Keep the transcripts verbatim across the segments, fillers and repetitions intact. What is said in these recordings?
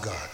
God.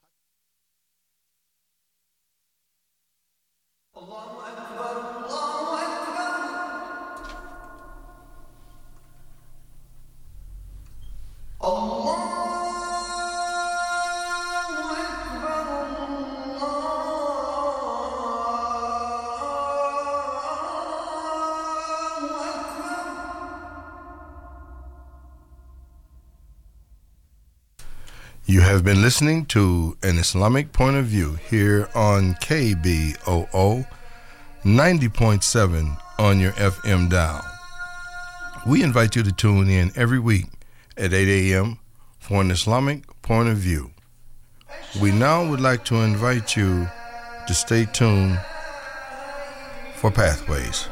You have been listening to An Islamic Point of View here on K B O O ninety point seven on your F M dial. We invite you to tune in every week at eight a.m. for An Islamic Point of View. We now would like to invite you to stay tuned for Pathways.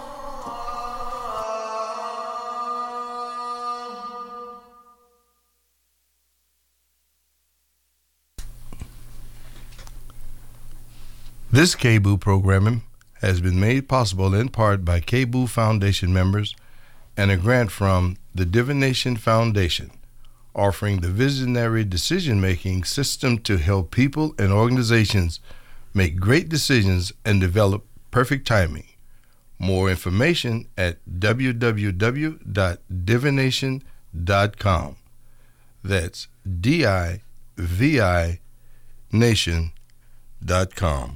This K B O O programming has been made possible in part by K B O O Foundation members and a grant from the Divination Foundation, offering the visionary decision-making system to help people and organizations make great decisions and develop perfect timing. More information at w w w dot divination dot com. That's D I V I nation dot com.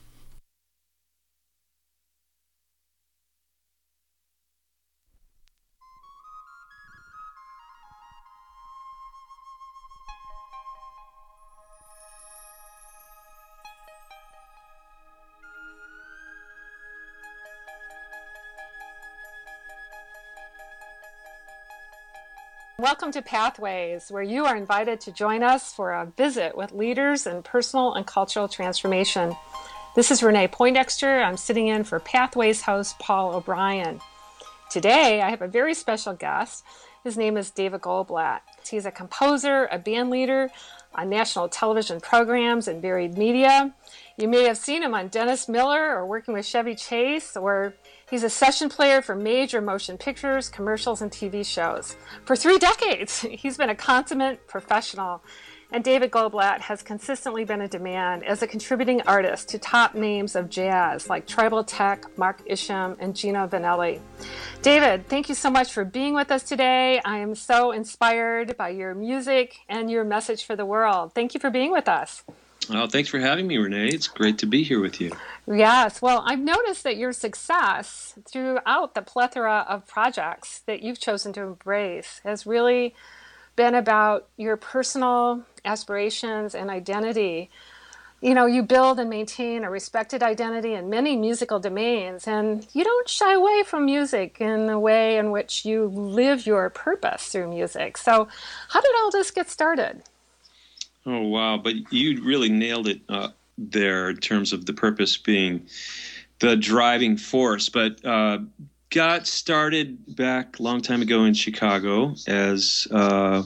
Welcome to Pathways, where you are invited to join us for a visit with leaders in personal and cultural transformation. This is Renee Poindexter. I'm sitting in for Pathways host Paul O'Brien. Today, I have a very special guest. His name is David Goldblatt. He's a composer, a band leader on national television programs and varied media. You may have seen him on Dennis Miller or working with Chevy Chase, or he's a session player for major motion pictures, commercials, and T V shows. For three decades, he's been a consummate professional, and David Goldblatt has consistently been in demand as a contributing artist to top names of jazz like Tribal Tech, Mark Isham, and Gino Vanelli. David, thank you so much for being with us today. I am so inspired by your music and your message for the world. Thank you for being with us. Oh, thanks for having me, Renee. It's great to be here with you. Yes. Well, I've noticed that your success throughout the plethora of projects that you've chosen to embrace has really been about your personal aspirations and identity. You know, you build and maintain a respected identity in many musical domains, and you don't shy away from music in the way in which you live your purpose through music. So how did all this get started? Oh, wow. But you really nailed it uh, there in terms of the purpose being the driving force. But uh, got started back a long time ago in Chicago as uh,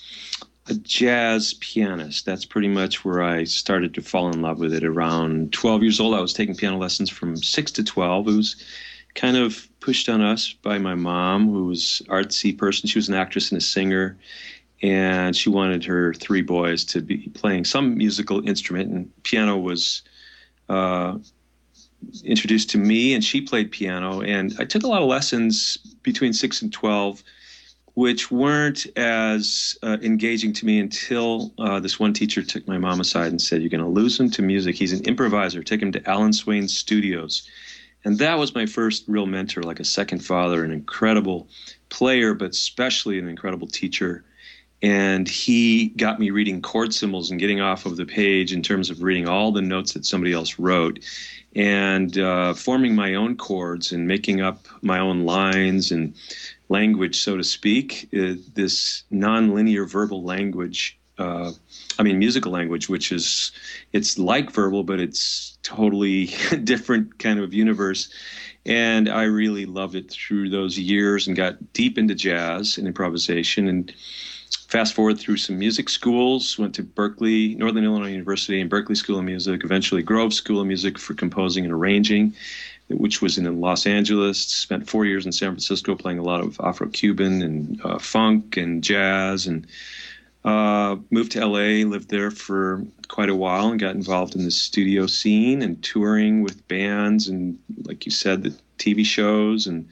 a jazz pianist. That's pretty much where I started to fall in love with it. Around twelve years old, I was taking piano lessons from six to twelve. It was kind of pushed on us by my mom, who was an artsy person. She was an actress and a singer. And she wanted her three boys to be playing some musical instrument, and piano was uh, introduced to me, and she played piano. And I took a lot of lessons between six and twelve, which weren't as uh, engaging to me until uh, this one teacher took my mom aside and said, "You're going to lose him to music. He's an improviser. Take him to Alan Swain's studios." And that was my first real mentor, like a second father, an incredible player, but especially an incredible teacher. And he got me reading chord symbols and getting off of the page in terms of reading all the notes that somebody else wrote, and uh, forming my own chords and making up my own lines and language, so to speak, uh, this nonlinear verbal language, uh, I mean musical language, which is, it's like verbal, but it's totally different kind of universe. And I really loved it through those years and got deep into jazz and improvisation. And fast forward through some music schools, went to Berkeley, Northern Illinois University and Berkeley School of Music, eventually Grove School of Music for composing and arranging, which was in Los Angeles. Spent four years in San Francisco playing a lot of Afro-Cuban and uh, funk and jazz, and Uh, moved to L A, lived there for quite a while, and got involved in the studio scene and touring with bands and, like you said, the T V shows. And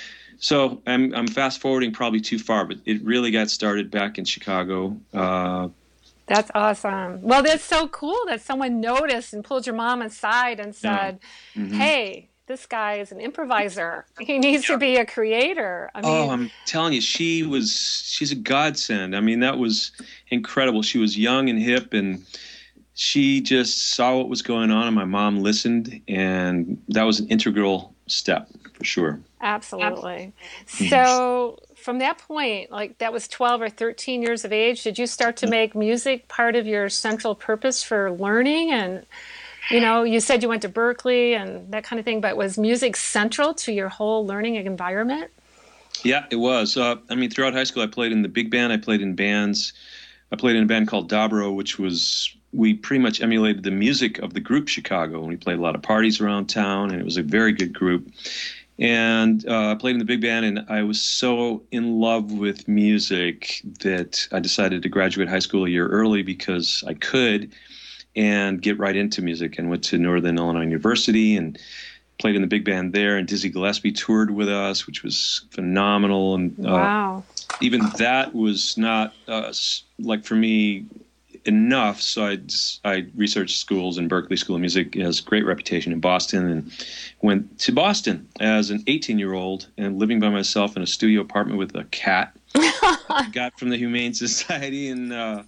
so I'm I'm fast forwarding probably too far, but it really got started back in Chicago. Uh, That's awesome. Well, that's so cool that someone noticed and pulled your mom aside and said, yeah. mm-hmm. "Hey, this guy is an improviser. He needs yeah. to be a creator." I mean, oh, I'm telling you, she was, she's a godsend. I mean, that was incredible. She was young and hip, and she just saw what was going on, and my mom listened, and that was an integral step for sure. Absolutely. So from that point, like that was twelve or thirteen years of age, did you start to make music part of your central purpose for learning? And you know, you said you went to Berkeley and that kind of thing, but was music central to your whole learning environment? Yeah, it was. Uh, I mean, throughout high school, I played in the big band. I played in bands. I played in a band called Dobro, which was, we pretty much emulated the music of the group Chicago. And we played a lot of parties around town, and it was a very good group. And uh, I played in the big band, and I was so in love with music that I decided to graduate high school a year early because I could, and get right into music, and went to Northern Illinois University and played in the big band there. And Dizzy Gillespie toured with us, which was phenomenal. And uh, wow. even that was not uh, like for me enough. So I I researched schools, and Berklee School of Music has a great reputation in Boston, and went to Boston as an eighteen-year-old and living by myself in a studio apartment with a cat I got from the Humane Society. And uh,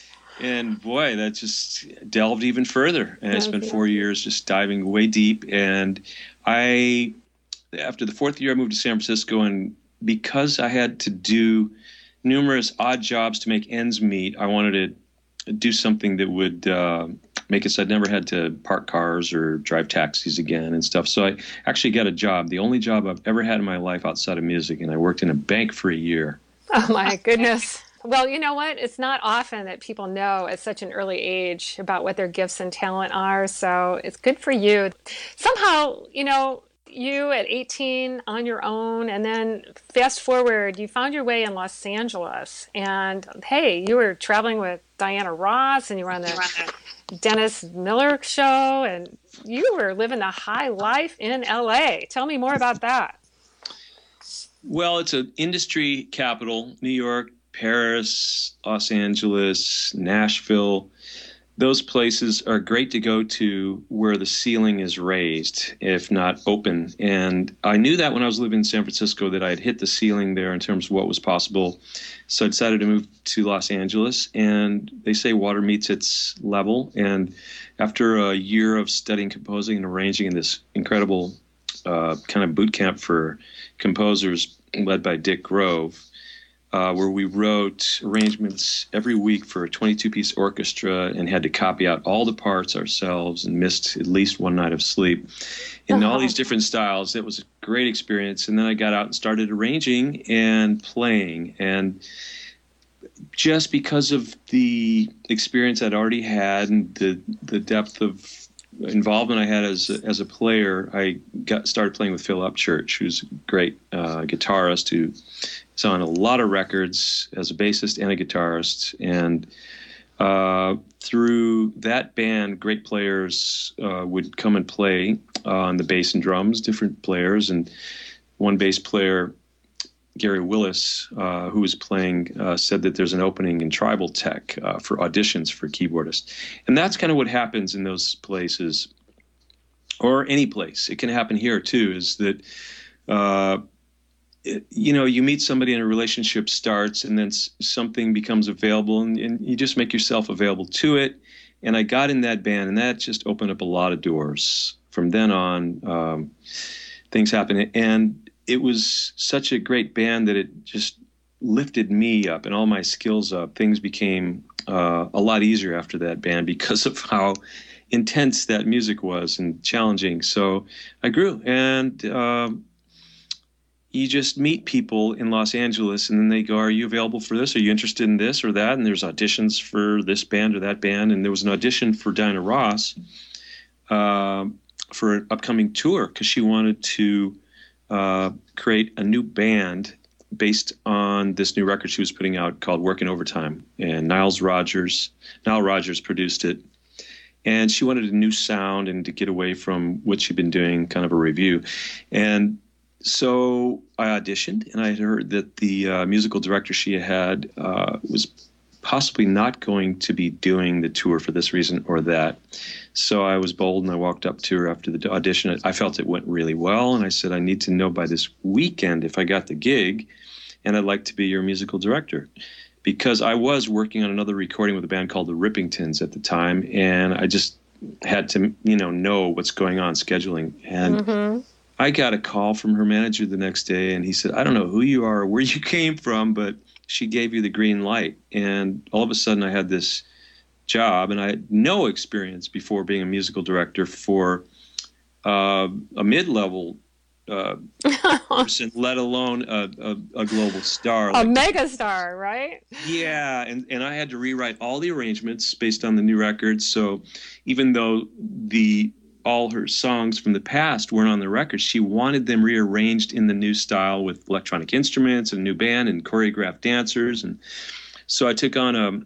And boy, that just delved even further. And I spent four years just diving way deep. And I, after the fourth year, I moved to San Francisco. And because I had to do numerous odd jobs to make ends meet, I wanted to do something that would uh, make it so I'd never had to park cars or drive taxis again and stuff. So I actually got a job, the only job I've ever had in my life outside of music. And I worked in a bank for a year. Oh, my goodness. Well, you know what? It's not often that people know at such an early age about what their gifts and talent are. So it's good for you. Somehow, you know, you at eighteen on your own, and then fast forward, you found your way in Los Angeles. And hey, you were traveling with Diana Ross, and you were on the Dennis Miller show, and you were living the high life in L A. Tell me more about that. Well, it's an industry capital, New York, Paris, Los Angeles, Nashville. Those places are great to go to where the ceiling is raised, if not open. And I knew that when I was living in San Francisco, that I had hit the ceiling there in terms of what was possible. So I decided to move to Los Angeles, and they say water meets its level. And after a year of studying composing and arranging in this incredible uh, kind of boot camp for composers led by Dick Grove, Uh, where we wrote arrangements every week for a twenty-two piece orchestra and had to copy out all the parts ourselves and missed at least one night of sleep in uh-huh. all these different styles. It was a great experience. And then I got out and started arranging and playing. And just because of the experience I'd already had and the, the depth of involvement I had as a, as a player, I got started playing with Phil Upchurch, who's a great uh, guitarist who is on a lot of records as a bassist and a guitarist. And uh, through that band, great players uh, would come and play uh, on the bass and drums, different players. And one bass player, Gary Willis, uh, who was playing, uh, said that there's an opening in Tribal Tech uh, for auditions for keyboardists. And that's kind of what happens in those places, or any place. It can happen here, too, is that, uh, it, you know, you meet somebody and a relationship starts, and then s- something becomes available, and, and you just make yourself available to it. And I got in that band, and that just opened up a lot of doors. From then on, um, things happened. And it was such a great band that it just lifted me up and all my skills up. Things became uh, a lot easier after that band because of how intense that music was and challenging. So I grew, and um, you just meet people in Los Angeles, and then they go, are you available for this? Are you interested in this or that? And there's auditions for this band or that band. And there was an audition for Diana Ross uh, for an upcoming tour because she wanted to Uh, create a new band based on this new record she was putting out called Working Overtime. And Niles Rogers, Nile Rodgers produced it. And she wanted a new sound and to get away from what she'd been doing, kind of a review. And so I auditioned, and I had heard that the uh, musical director she had uh, was possibly not going to be doing the tour for this reason or that. So I was bold, and I walked up to her after the audition. I felt it went really well, and I said, I need to know by this weekend if I got the gig, and I'd like to be your musical director. Because I was working on another recording with a band called the Rippingtons at the time, and I just had to, you know, know what's going on, scheduling. And mm-hmm. I got a call from her manager the next day, and he said, I don't know who you are or where you came from, but she gave you the green light. And all of a sudden I had this job, and I had no experience before being a musical director for uh, a mid-level uh, person, let alone a, a, a global star. A like mega star, right? Yeah, and, and I had to rewrite all the arrangements based on the new records. So even though the all her songs from the past weren't on the record, she wanted them rearranged in the new style with electronic instruments and a new band and choreographed dancers. And so I took on a,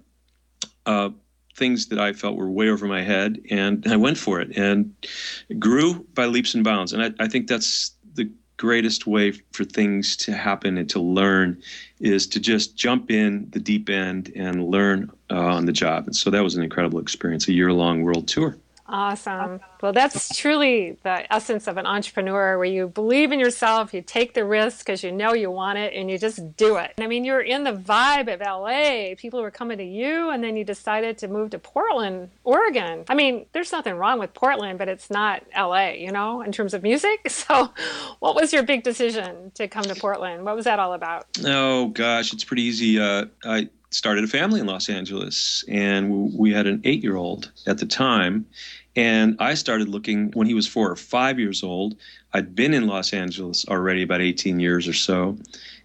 a things that I felt were way over my head, and I went for it, and it grew by leaps and bounds. And I, I think that's the greatest way for things to happen and to learn, is to just jump in the deep end and learn uh, on the job. And so that was an incredible experience, a year-long world tour. Awesome. Well, that's truly the essence of an entrepreneur, where you believe in yourself, you take the risk because you know you want it, and you just do it. I mean, you're in the vibe of L A. People were coming to you, and then you decided to move to Portland, Oregon. I mean, there's nothing wrong with Portland, but it's not L A, you know, in terms of music. So what was your big decision to come to Portland? What was that all about? Oh, gosh, it's pretty easy. Uh, I started a family in Los Angeles, and we had an eight-year-old at the time. And I started looking when he was four or five years old. I'd been in Los Angeles already about eighteen years or so.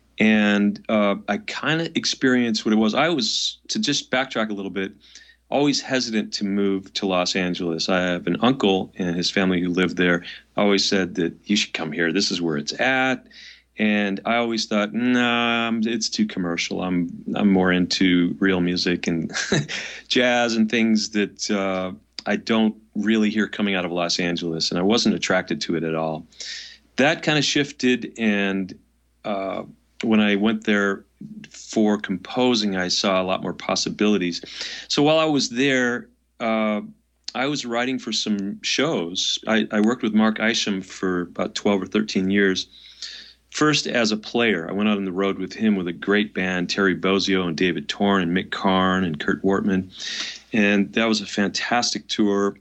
And uh, I kind of experienced what it was. I was, to just backtrack a little bit, always hesitant to move to Los Angeles. I have an uncle and his family who lived there. I always said that you should come here. This is where it's at. And I always thought, nah, it's too commercial. I'm I'm more into real music and jazz and things that uh, I don't really hear coming out of Los Angeles. And I wasn't attracted to it at all. That kind of shifted. And uh, when I went there for composing, I saw a lot more possibilities. So while I was there, uh, I was writing for some shows. I, I worked with Mark Isham for about twelve or thirteen years. First, as a player, I went out on the road with him with a great band, Terry Bozzio and David Torn and Mick Karn and Kurt Wortman. And that was a fantastic tour.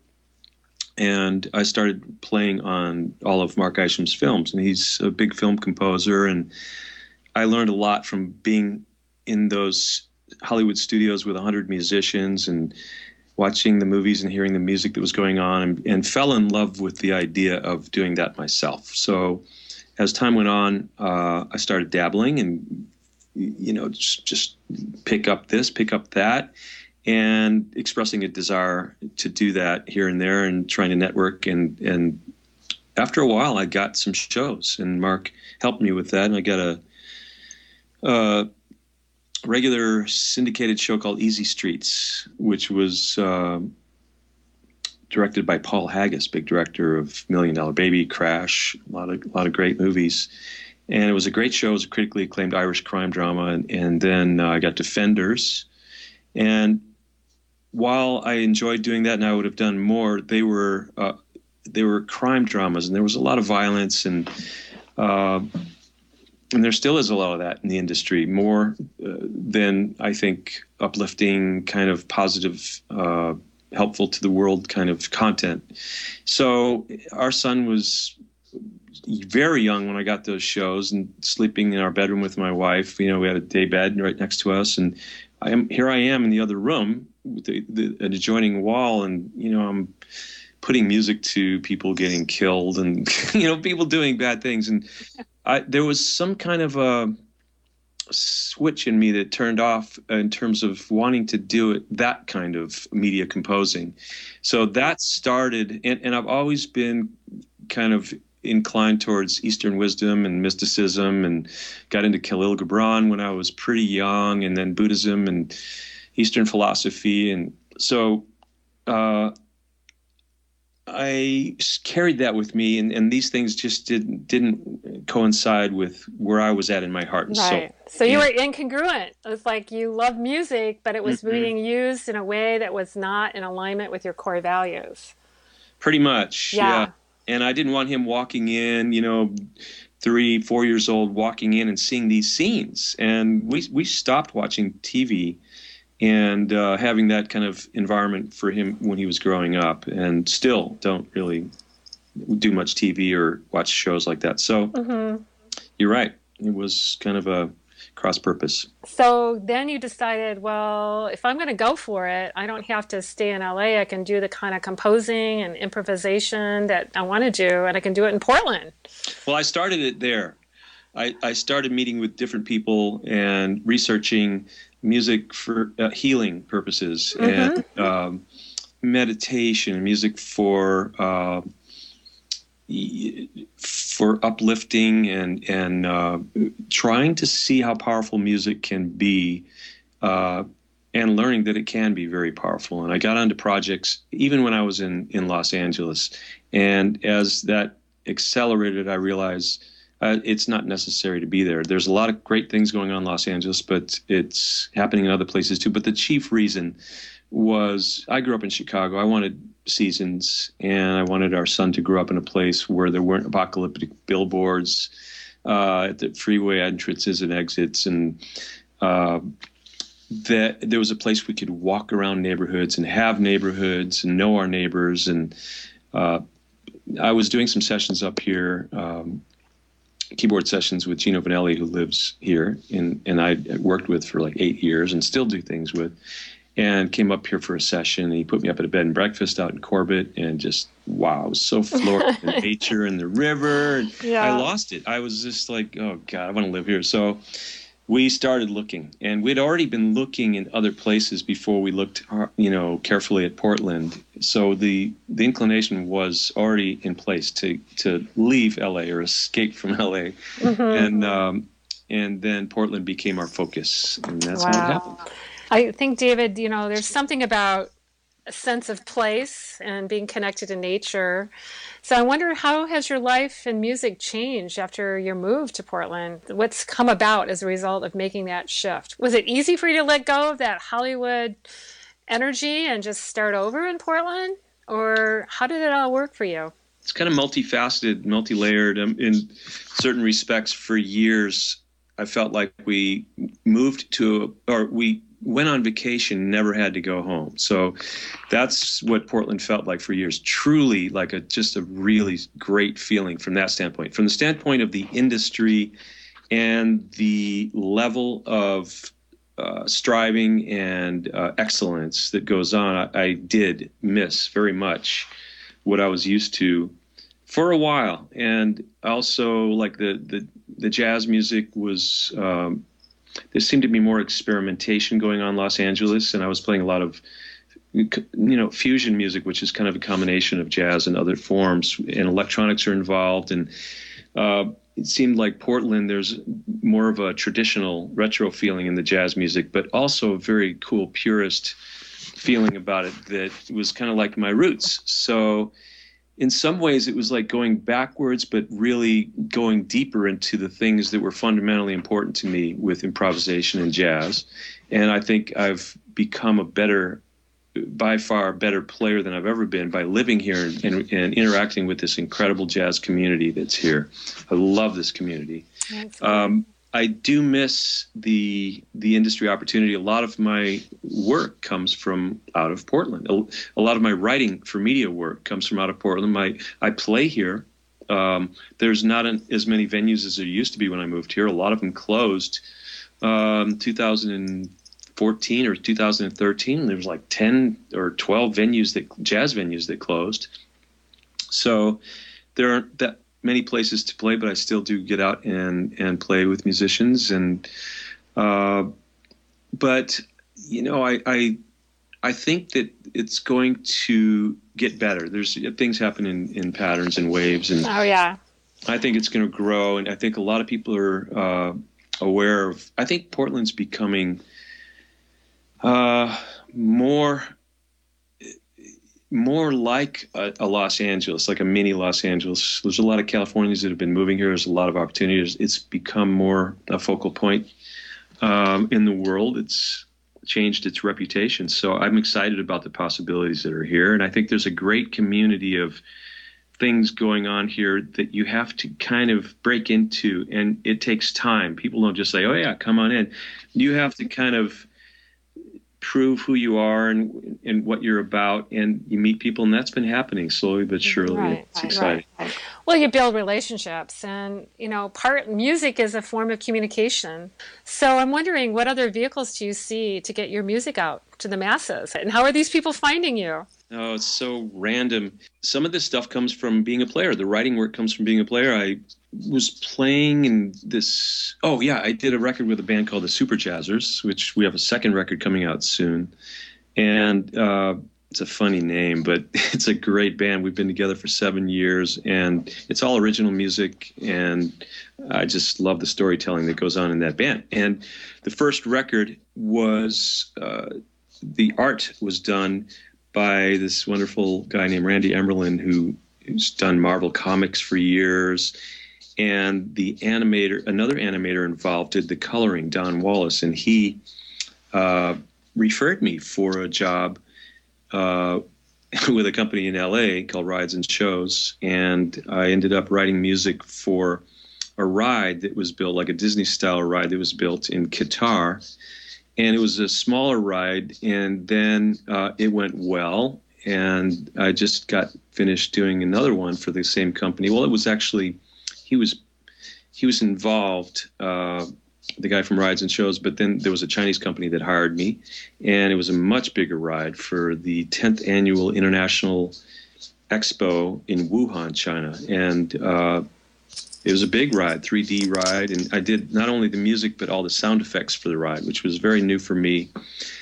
And I started playing on all of Mark Isham's films. And he's a big film composer. And I learned a lot from being in those Hollywood studios with one hundred musicians and watching the movies and hearing the music that was going on, and, and fell in love with the idea of doing that myself. So as time went on, uh, I started dabbling and, you know, just, just pick up this, pick up that, and expressing a desire to do that here and there and trying to network. And, and after a while, I got some shows, and Mark helped me with that. And I got a, a regular syndicated show called Easy Streets, which was uh, directed by Paul Haggis, big director of Million Dollar Baby, Crash, a lot of a lot of great movies. And it was a great show. It was a critically acclaimed Irish crime drama. And, and then uh, I got Defenders. And while I enjoyed doing that, and I would have done more, they were uh, they were crime dramas, and there was a lot of violence, and uh, and there still is a lot of that in the industry, more uh, than I think uplifting, kind of positive, uh, helpful to the world kind of content. So our son was very young when I got those shows, and sleeping in our bedroom with my wife. You know, we had a day bed right next to us, and I am here I am in the other room with the, the an adjoining wall, and you know, I'm putting music to people getting killed and you know, people doing bad things, and I, there was some kind of a switch in me that turned off in terms of wanting to do it, that kind of media composing. So that started, and, and I've always been kind of inclined towards Eastern wisdom and mysticism, and got into Khalil Gibran when I was pretty young, and then Buddhism and Eastern philosophy. And so uh, I carried that with me, and, and these things just didn't didn't coincide with where I was at in my heart and soul. Right. So you were incongruent. It was like you loved music, but it was mm-hmm. being used in a way that was not in alignment with your core values. Pretty much, yeah. yeah. And I didn't want him walking in, you know, three, four years old, walking in and seeing these scenes. And we we stopped watching T V and uh, having that kind of environment for him when he was growing up, and still don't really do much T V or watch shows like that. So mm-hmm. You're right. It was kind of a cross purpose. So then you decided, well, if I'm going to go for it, I don't have to stay in L A. I can do the kind of composing and improvisation that I want to do, and I can do it in Portland. Well, I started it there. I, I started meeting with different people and researching music for uh, healing purposes mm-hmm. and um, meditation, music for uh, for uplifting and and uh, trying to see how powerful music can be, uh, and learning that it can be very powerful. And I got onto projects even when I was in, in Los Angeles. And as that accelerated, I realized uh, it's not necessary to be there. There's a lot of great things going on in Los Angeles, but it's happening in other places too. But the chief reason was I grew up in Chicago. I wanted seasons, and I wanted our son to grow up in a place where there weren't apocalyptic billboards uh, at the freeway entrances and exits, and uh, that there was a place we could walk around neighborhoods and have neighborhoods and know our neighbors. And uh, I was doing some sessions up here, um, keyboard sessions with Gino Vanelli, who lives here, and, and I worked with for like eight years and still do things with. And came up here for a session, and he put me up at a bed and breakfast out in Corbett, and just, wow, I was so floored with the nature and the river. And yeah. I lost it. I was just like, oh, God, I want to live here. So we started looking, and we'd already been looking in other places before we looked, you know, carefully at Portland. So the the inclination was already in place to, to leave L A or escape from L A. Mm-hmm. And, um, and then Portland became our focus, and that's wow. how it happened. I think, David, you know, there's something about a sense of place and being connected to nature. So I wonder, how has your life and music changed after your move to Portland? What's come about as a result of making that shift? Was it easy for you to let go of that Hollywood energy and just start over in Portland? Or how did it all work for you? It's kind of multifaceted, multi-layered. Um, in certain respects, for years, I felt like we moved to, or we went on vacation, never had to go home. So that's what Portland felt like for years. Truly like a just a really great feeling from that standpoint. From the standpoint of the industry and the level of uh, striving and uh, excellence that goes on, I, I did miss very much what I was used to for a while. And also like the, the, the jazz music was... Um, there seemed to be more experimentation going on in Los Angeles, and I was playing a lot of, you know, fusion music, which is kind of a combination of jazz and other forms, and electronics are involved. And uh, it seemed like Portland, there's more of a traditional retro feeling in the jazz music, but also a very cool purist feeling about it that was kind of like my roots. So in some ways, it was like going backwards, but really going deeper into the things that were fundamentally important to me with improvisation and jazz. And I think I've become a better, by far better player than I've ever been by living here and, and, and interacting with this incredible jazz community that's here. I love this community. Um, I do miss the the industry opportunity. A lot of my work comes from out of Portland. A, a lot of my writing for media work comes from out of Portland. My I play here. Um, there's not an, as many venues as there used to be when I moved here. A lot of them closed. Um, two thousand fourteen or two thousand thirteen, there was like ten or twelve venues that jazz venues that closed. So there aren't that many places to play, but I still do get out and, and play with musicians. And, uh, but, you know, I, I, I think that it's going to get better. There's things happen in, in patterns and waves. And, oh yeah. I think it's going to grow, and I think a lot of people are uh, aware of. I think Portland's becoming uh, more more like a, a Los Angeles, like a mini Los Angeles. There's a lot of Californians that have been moving here. There's a lot of opportunities. It's become more a focal point um, in the world. It's changed its reputation. So I'm excited about the possibilities that are here, and I think there's a great community of things going on here that you have to kind of break into, and it takes time. People don't just say, oh yeah, come on in. You have to kind of prove who you are and and what you're about, and you meet people, and that's been happening slowly but surely. Right, it's right, exciting. Right, right. Well, you build relationships, and you know, part music is a form of communication. So I'm wondering, what other vehicles do you see to get your music out to the masses, and how are these people finding you? Oh, it's so random. Some of this stuff comes from being a player. The writing work comes from being a player. I was playing in this. Oh, yeah, I did a record with a band called the Super Jazzers, which we have a second record coming out soon. And uh, it's a funny name, but it's a great band. We've been together for seven years, and it's all original music. And I just love the storytelling that goes on in that band. And the first record was uh, the art was done by this wonderful guy named Randy Emerlin, who, who's done Marvel Comics for years. And the animator, another animator involved, did the coloring, Don Wallace, and he uh, referred me for a job uh, with a company in L A called Rides and Shows. And I ended up writing music for a ride that was built, like a Disney-style ride that was built in Qatar. And it was a smaller ride, and then uh, it went well, and I just got finished doing another one for the same company. Well, it was actually, he was he was involved, uh, the guy from Rides and Shows, but then there was a Chinese company that hired me, and it was a much bigger ride for the tenth Annual International Expo in Wuhan, China. And uh it was a big ride, three D ride, and I did not only the music but all the sound effects for the ride, which was very new for me.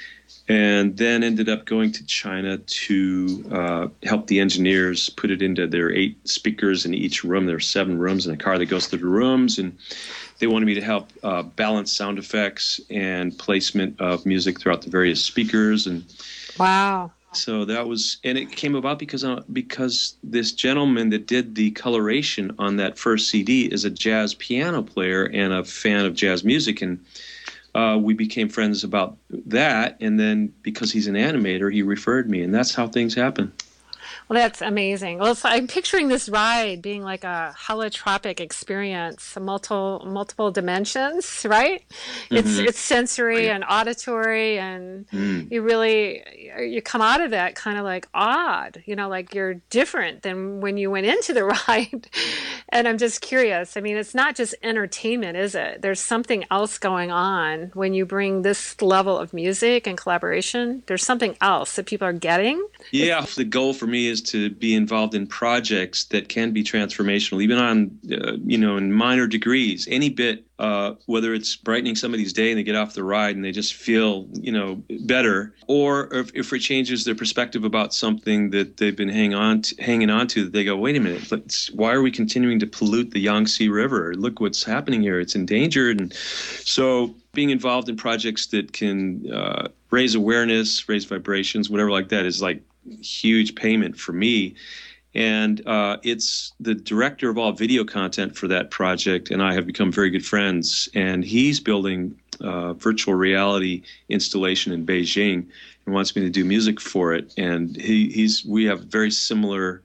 And then ended up going to China to uh, help the engineers put it into their eight speakers in each room. There are seven rooms in a car that goes through the rooms, and they wanted me to help uh, balance sound effects and placement of music throughout the various speakers. And wow. So that was, and it came about because uh, because this gentleman that did the coloration on that first C D is a jazz piano player and a fan of jazz music, and uh, we became friends about that. And then because he's an animator, he referred me, and that's how things happen. Well, that's amazing. Well, so I'm picturing this ride being like a holotropic experience, multiple multiple dimensions, right? Mm-hmm. It's it's sensory yeah. and auditory, and mm. you really you come out of that kind of like odd, you know, like you're different than when you went into the ride. And I'm just curious. I mean, it's not just entertainment, is it? There's something else going on when you bring this level of music and collaboration. There's something else that people are getting. Yeah, the goal for me is to be involved in projects that can be transformational, even on, uh, you know, in minor degrees, any bit, uh, whether it's brightening somebody's day and they get off the ride and they just feel, you know, better, or if, if it changes their perspective about something that they've been hang on to, hanging on to, that they go, wait a minute, let's, why are we continuing to pollute the Yangtze River? Look what's happening here. It's endangered. And so being involved in projects that can uh, raise awareness, raise vibrations, whatever like that is like huge payment for me. And uh, it's the director of all video content for that project, and I have become very good friends. And he's building a virtual reality installation in Beijing and wants me to do music for it. And he, he's we have very similar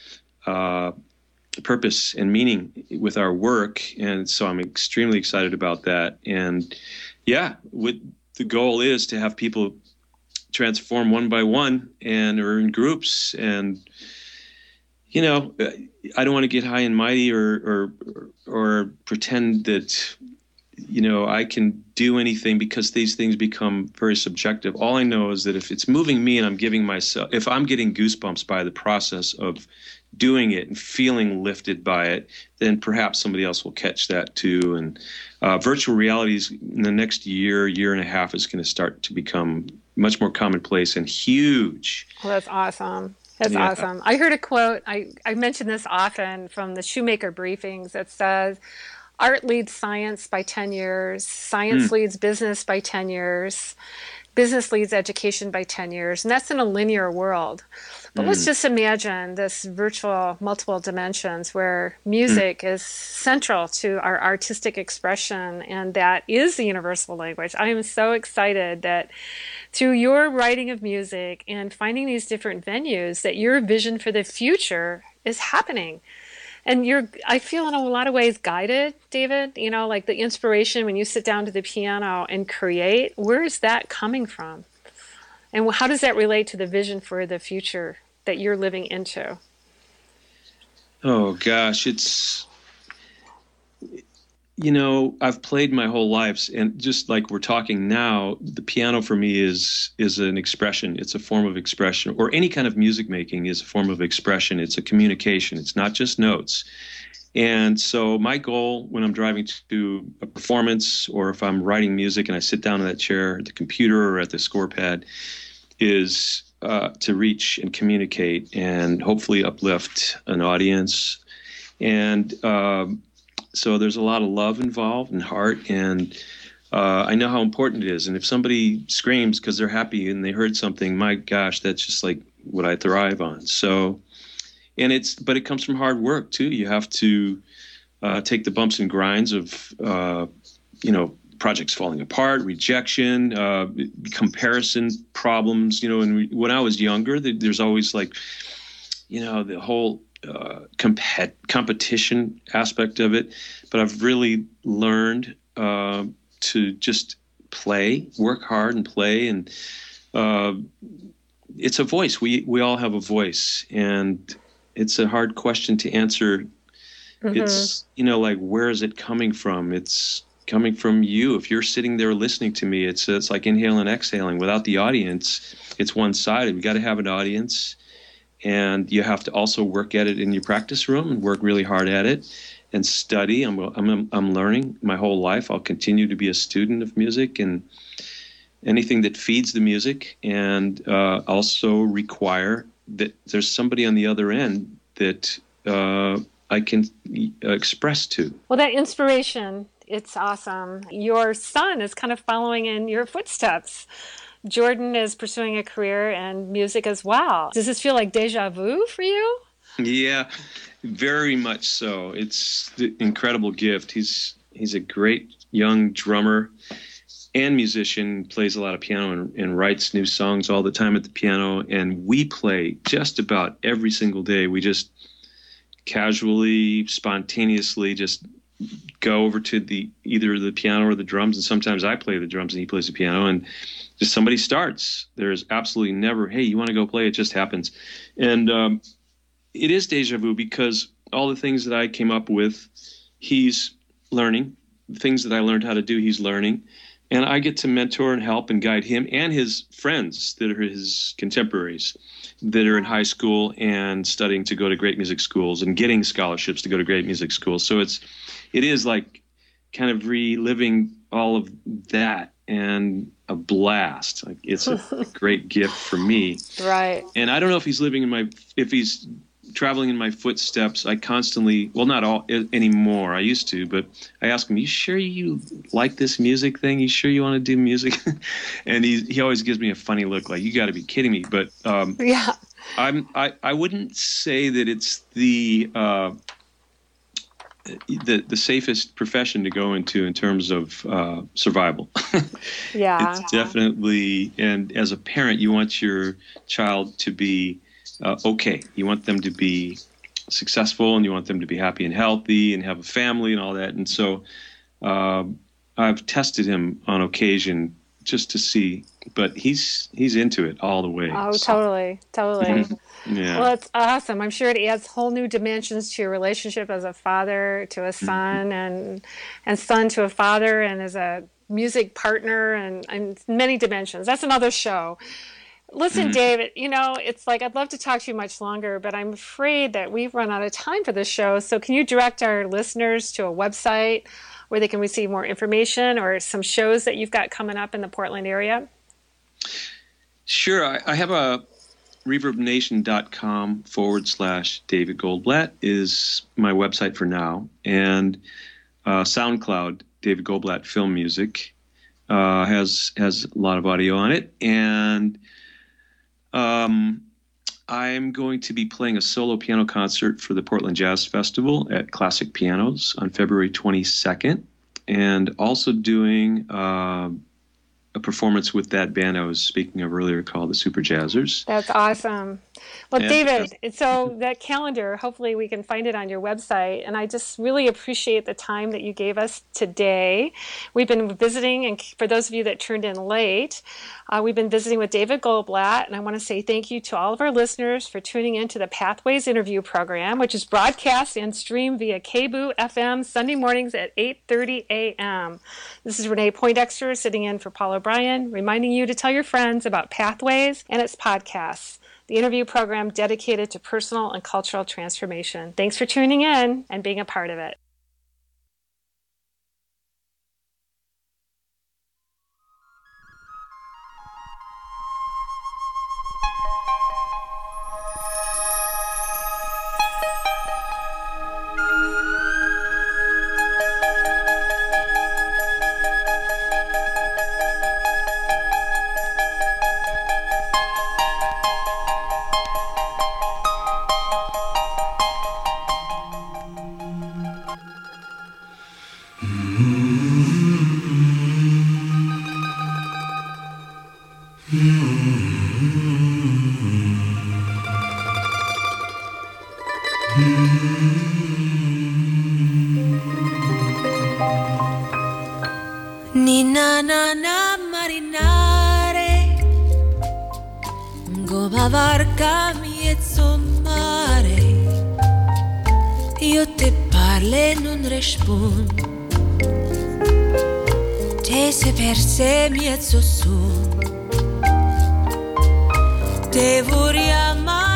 uh, purpose and meaning with our work, and so I'm extremely excited about that. And yeah, with, the goal is to have people transform one by one and or in groups. And you know, I don't want to get high and mighty or or or pretend that, you know, I can do anything, because these things become very subjective. All I know is that if it's moving me and I'm giving myself, if I'm getting goosebumps by the process of doing it and feeling lifted by it, then perhaps somebody else will catch that too. And uh, virtual realities in the next year, year and a half is going to start to become much more commonplace and huge. Well, that's awesome. That's Yeah. awesome. I heard a quote, I, I mention this often from the Shoemaker briefings that says, art leads science by ten years, science Mm, leads business by ten years, business leads education by ten years, and that's in a linear world. But let's mm, just imagine this virtual multiple dimensions where mm. music is central to our artistic expression, and that is the universal language. I am so excited that through your writing of music and finding these different venues, that your vision for the future is happening. And you're, I feel in a lot of ways guided, David, you know, like the inspiration when you sit down to the piano and create, where is that coming from? And how does that relate to the vision for the future that you're living into? Oh gosh, it's you know, I've played my whole life, and just like we're talking now, the piano for me is is an expression. It's a form of expression, or any kind of music making is a form of expression. It's a communication. It's not just notes. And so my goal when I'm driving to a performance, or if I'm writing music and I sit down in that chair at the computer or at the score pad, is uh, to reach and communicate and hopefully uplift an audience. And um, so there's a lot of love involved and heart, and uh, I know how important it is. And if somebody screams because they're happy and they heard something, my gosh, that's just like what I thrive on. So, and it's, but it comes from hard work too. You have to uh, take the bumps and grinds of, uh, you know, projects falling apart, rejection, uh, comparison problems. You know, and when I was younger, there's always like, you know, the whole uh, compet- competition aspect of it. But I've really learned uh, to just play, work hard and play. And uh, it's a voice. We, we all have a voice. And it's a hard question to answer. Mm-hmm. It's, you know, like, where is it coming from? It's coming from you. If you're sitting there listening to me, it's it's like inhaling and exhaling. Without the audience, it's one-sided. We got to have an audience, and you have to also work at it in your practice room and work really hard at it and study. I'm I'm I'm learning my whole life. I'll continue to be a student of music and anything that feeds the music, and uh, also require that there's somebody on the other end that uh, I can express to. Well, that inspiration, it's awesome. Your son is kind of following in your footsteps. Jordan is pursuing a career in music as well. Does this feel like deja vu for you? Yeah, very much so. It's an incredible gift. He's he's a great young drummer and musician, plays a lot of piano and, and writes new songs all the time at the piano. And we play just about every single day. We just casually, spontaneously just go over to the either the piano or the drums, and sometimes I play the drums and he plays the piano, and just somebody starts. There's absolutely never, hey, you want to go play? It just happens. And um, it is deja vu because all the things that I came up with, he's learning. The things that I learned how to do, he's learning. And I get to mentor and help and guide him and his friends that are his contemporaries that are in high school and studying to go to great music schools and getting scholarships to go to great music schools. So it's, it is like kind of reliving all of that, and a blast. Like it's a, a great gift for me. Right. And I don't know if he's living in my, if he's traveling in my footsteps. I constantly, well, not all anymore. I used to, but I ask him, you sure you like this music thing? You sure you want to do music? And he he always gives me a funny look, like, you got to be kidding me. But um, yeah, I'm I, I wouldn't say that it's the uh, the the safest profession to go into in terms of uh, survival. Yeah, it's definitely. And as a parent, you want your child to be Uh, okay. You want them to be successful, and you want them to be happy and healthy and have a family and all that. And so uh, I've tested him on occasion just to see, but he's he's into it all the way. Oh, so. totally, totally. Yeah. Well, it's awesome. I'm sure it adds whole new dimensions to your relationship as a father to a son, mm-hmm. and and son to a father, and as a music partner, and, and many dimensions. That's another show. Listen, mm-hmm. David, you know, it's like I'd love to talk to you much longer, but I'm afraid that we've run out of time for this show. So can you direct our listeners to a website where they can receive more information, or some shows that you've got coming up in the Portland area? Sure. I, I have a reverbnation.com forward slash David Goldblatt is my website for now. And uh, SoundCloud, David Goldblatt Film Music, uh, has has a lot of audio on it. And um, I'm going to be playing a solo piano concert for the Portland Jazz Festival at Classic Pianos on February twenty-second. And also doing uh, a performance with that band I was speaking of earlier called the Super Jazzers. That's awesome. Well, And David, so that calendar, hopefully we can find it on your website. And I just really appreciate the time that you gave us today. We've been visiting, and for those of you that turned in late, uh, we've been visiting with David Goldblatt. And I want to say thank you to all of our listeners for tuning into the Pathways interview program, which is broadcast and streamed via K B O O F M Sunday mornings at eight thirty a.m. This is Renee Poindexter sitting in for Paul O'Brien, reminding you to tell your friends about Pathways and its podcasts, the interview program dedicated to personal and cultural transformation. Thanks for tuning in and being a part of it. Nina na na marinare, goma varca mezzo mare. Io te parle e non rispond, te se per se mezzo su, te vorrei amare.